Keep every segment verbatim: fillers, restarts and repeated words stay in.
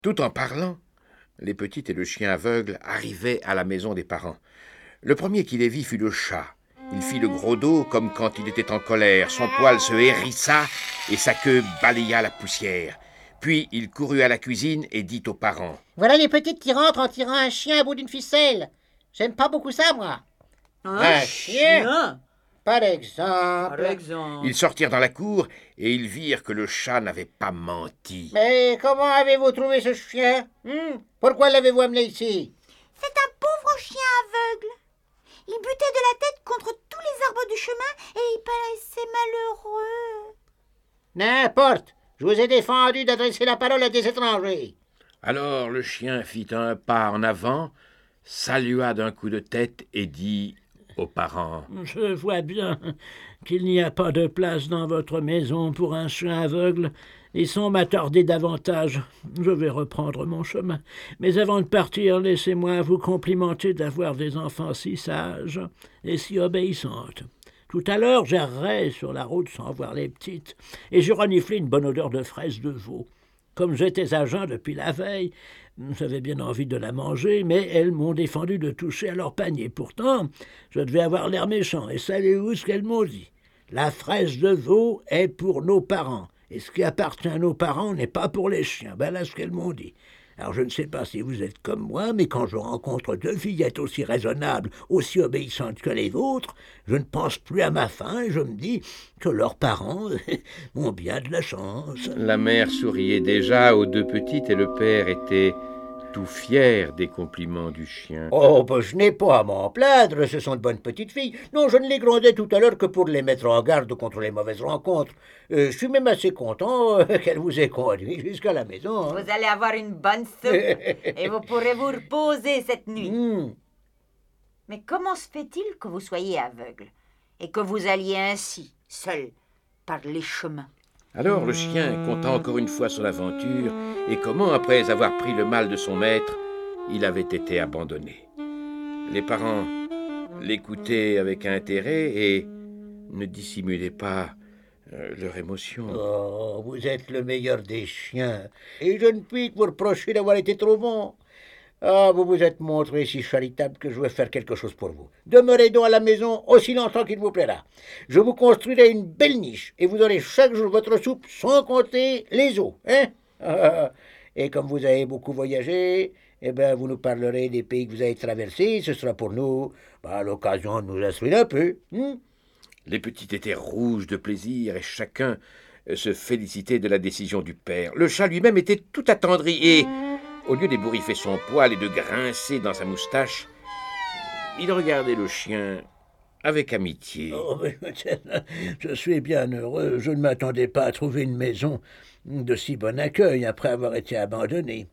Tout en parlant, les petites et le chien aveugle arrivaient à la maison des parents. Le premier qui les vit fut le chat. Il fit le gros dos comme quand il était en colère. Son poil se hérissa et sa queue balaya la poussière. Puis il courut à la cuisine et dit aux parents: « Voilà les petites qui rentrent en tirant un chien à bout d'une ficelle. J'aime pas beaucoup ça, moi. » Un, Un chien, chien Par exemple. Par exemple. Ils sortirent dans la cour et ils virent que le chat n'avait pas menti. « Mais comment avez-vous trouvé ce chien hmm? Pourquoi l'avez-vous amené ici ?»« C'est un pauvre chien aveugle. Il butait de la tête contre tous les arbres du chemin et il paraissait malheureux. » « N'importe. Je vous ai défendu d'adresser la parole à des étrangers. » Alors le chien fit un pas en avant, salua d'un coup de tête et dit aux parents: « Je vois bien qu'il n'y a pas de place dans votre maison pour un chien aveugle, et sans m'attarder davantage, je vais reprendre mon chemin. Mais avant de partir, laissez-moi vous complimenter d'avoir des enfants si sages et si obéissantes. Tout à l'heure, j'errais sur la route sans voir les petites, et je reniflais une bonne odeur de fraise de veau. Comme j'étais à jeun depuis la veille, j'avais bien envie de la manger, mais elles m'ont défendu de toucher à leur panier. Pourtant, je devais avoir l'air méchant, et savez-vous ce qu'elles m'ont dit? La fraise de veau est pour nos parents, et ce qui appartient à nos parents n'est pas pour les chiens. Ben là, ce qu'elles m'ont dit. Alors je ne sais pas si vous êtes comme moi, mais quand je rencontre deux fillettes aussi raisonnables, aussi obéissantes que les vôtres, je ne pense plus à ma faim et je me dis que leurs parents ont bien de la chance. La mère souriait déjà aux deux petites et le père était tout fier des compliments du chien. « Oh, ben je n'ai pas à m'en plaindre, ce sont de bonnes petites filles. Non, je ne les grondais tout à l'heure que pour les mettre en garde contre les mauvaises rencontres. Euh, je suis même assez content euh, qu'elle vous ait conduit jusqu'à la maison. Hein. » Vous allez avoir une bonne soupe et vous pourrez vous reposer cette nuit. Mmh. Mais comment se fait-il que vous soyez aveugle et que vous alliez ainsi, seul, par les chemins? Alors le chien conta encore une fois son aventure et comment, après avoir pris le mal de son maître, il avait été abandonné. Les parents l'écoutaient avec intérêt et ne dissimulaient pas euh, leur émotion. « Oh, vous êtes le meilleur des chiens, et je ne puis que vous reprocher d'avoir été trop bon. Ah, vous vous êtes montré si charitable que je vais faire quelque chose pour vous. Demeurez donc à la maison aussi longtemps qu'il vous plaira. Je vous construirai une belle niche, et vous aurez chaque jour votre soupe, sans compter les os. Hein? Ah, et comme vous avez beaucoup voyagé, eh ben, vous nous parlerez des pays que vous avez traversés. Ce sera pour nous ben, l'occasion de nous instruire un peu. Hein? » Les petites étaient rouges de plaisir et chacun se félicitait de la décision du père. Le chat lui-même était tout attendri et, au lieu d'ébouriffer son poil et de grincer dans sa moustache, il regardait le chien avec amitié. Oh, mais, je suis bien heureux. Je ne m'attendais pas à trouver une maison de si bon accueil après avoir été abandonné.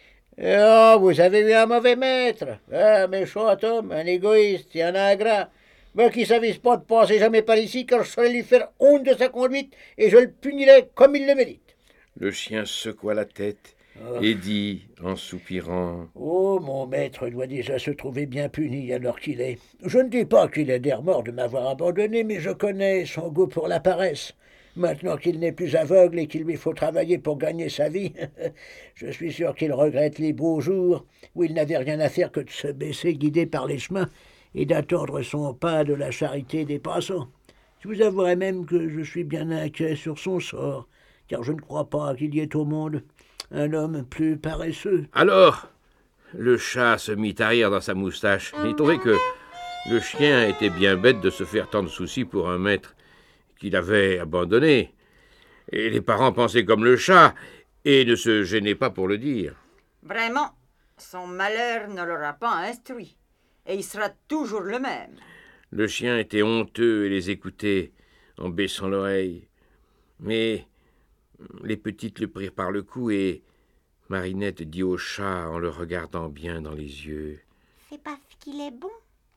Oh, vous avez eu un mauvais maître, un méchant homme, un égoïste et un ingrat, mais qui ne s'avise pas de passer jamais par ici, car je saurais lui faire honte de sa conduite et je le punirai comme il le mérite. Le chien secoua la tête et dit en soupirant: « Oh, mon maître doit déjà se trouver bien puni alors qu'il est. Je ne dis pas qu'il est des remords de m'avoir abandonné, mais je connais son goût pour la paresse. Maintenant qu'il n'est plus aveugle et qu'il lui faut travailler pour gagner sa vie, je suis sûr qu'il regrette les beaux jours où il n'avait rien à faire que de se baisser guidé par les chemins et d'attendre son pas de la charité des passants. Je vous avouerai même que je suis bien inquiet sur son sort, car je ne crois pas qu'il y ait au monde un homme plus paresseux. » Alors, le chat se mit à rire dans sa moustache. Il trouvait que le chien était bien bête de se faire tant de soucis pour un maître qu'il avait abandonné. Et les parents pensaient comme le chat et ne se gênaient pas pour le dire. Vraiment, son malheur ne l'aura pas instruit, et il sera toujours le même. Le chien était honteux et les écoutait en baissant l'oreille. Mais les petites le prirent par le cou et Marinette dit au chat en le regardant bien dans les yeux: « C'est parce qu'il est bon.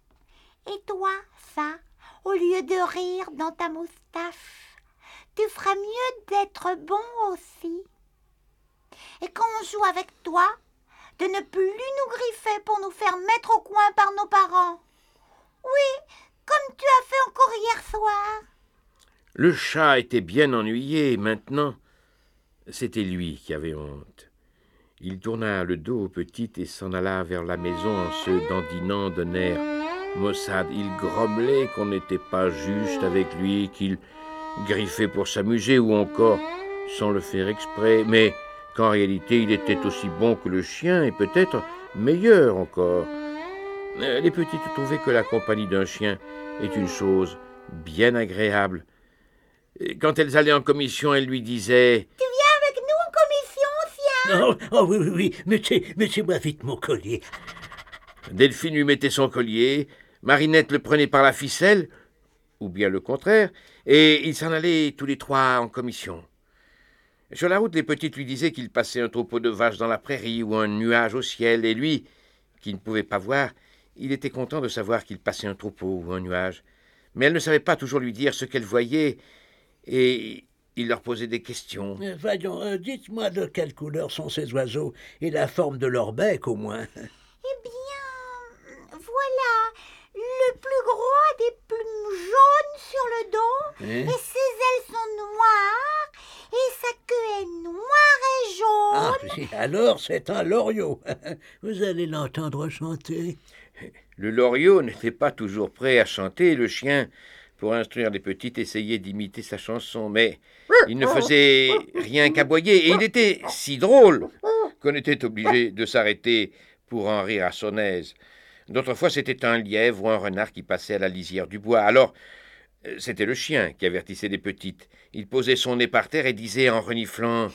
Et toi, ça, au lieu de rire dans ta moustache, tu feras mieux d'être bon aussi. Et quand on joue avec toi, de ne plus nous griffer pour nous faire mettre au coin par nos parents. Oui, comme tu as fait encore hier soir. » Le chat était bien ennuyé maintenant. C'était lui qui avait honte. Il tourna le dos aux petites et s'en alla vers la maison en se dandinant d'un air maussade. Il grommelait qu'on n'était pas juste avec lui, qu'il griffait pour s'amuser ou encore sans le faire exprès, mais qu'en réalité il était aussi bon que le chien et peut-être meilleur encore. Les petites trouvaient que la compagnie d'un chien est une chose bien agréable. Quand elles allaient en commission, elles lui disaient « Tu viens avec nous en commission, Oh, oh oui, oui, oui, mettez, mettez-moi vite mon collier. » Delphine lui mettait son collier, Marinette le prenait par la ficelle, ou bien le contraire, et ils s'en allaient tous les trois en commission. Sur la route, les petites lui disaient qu'il passait un troupeau de vaches dans la prairie ou un nuage au ciel, et lui, qui ne pouvait pas voir, il était content de savoir qu'il passait un troupeau ou un nuage. Mais elles ne savaient pas toujours lui dire ce qu'elles voyaient, et il leur posait des questions. Euh, voyons, euh, dites-moi de quelle couleur sont ces oiseaux, et la forme de leur bec au moins. Eh bien, voilà, le plus gros a des plumes jaunes sur le dos, Hein? et ses ailes sont noires, et sa queue est noire et Ah, jaune. oui, alors c'est un loriot. Vous allez l'entendre chanter. Le loriot n'était pas toujours prêt à chanter, le chien, pour instruire les petites, essayait d'imiter sa chanson, mais il ne faisait rien qu'aboyer, et il était si drôle qu'on était obligé de s'arrêter pour en rire à son aise. D'autres fois, c'était un lièvre ou un renard qui passait à la lisière du bois. Alors, c'était le chien qui avertissait les petites. Il posait son nez par terre et disait en reniflant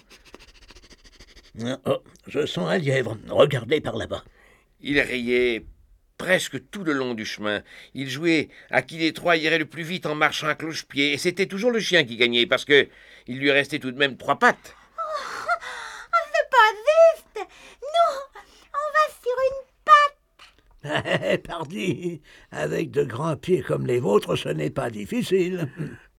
« Oh, je sens un lièvre, regardez par là-bas. » Il riait presque tout le long du chemin. Il jouait à qui des trois irait le plus vite en marchant à cloche-pied, et c'était toujours le chien qui gagnait, parce que il lui restait tout de même trois pattes. Oh, c'est pas juste. Nous, on va sur une patte. Eh, pardi, avec de grands pieds comme les vôtres, ce n'est pas difficile.